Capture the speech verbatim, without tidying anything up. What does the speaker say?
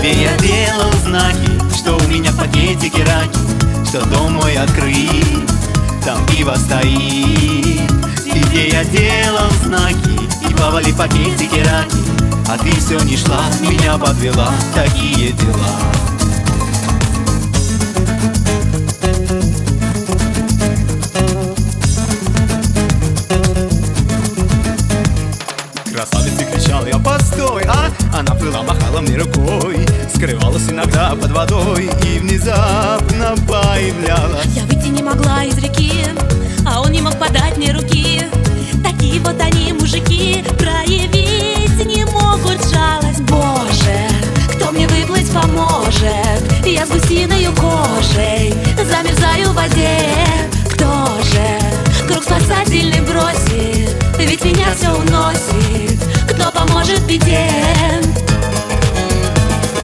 Где я делал знаки, что у меня в пакетике раки, что дом мой открыт, там пиво стоит. И где я делал знаки, и плавали пакетики раки, а ты все не шла, меня подвела. Такие дела. Красавица, кричал я, постой, а? Она плыла, махала мне рукой, скрывалась иногда под водой и внезапно появлялась. Я выйти не могла из реки, а он не мог подать мне руки. Такие вот они, мужики, проявить не могут жалость. Боже, кто мне выплыть поможет? Я с гусиною кожей замерзаю в воде. Кто же круг спасательный бросит? Ведь меня все уносит. Кто поможет в беде?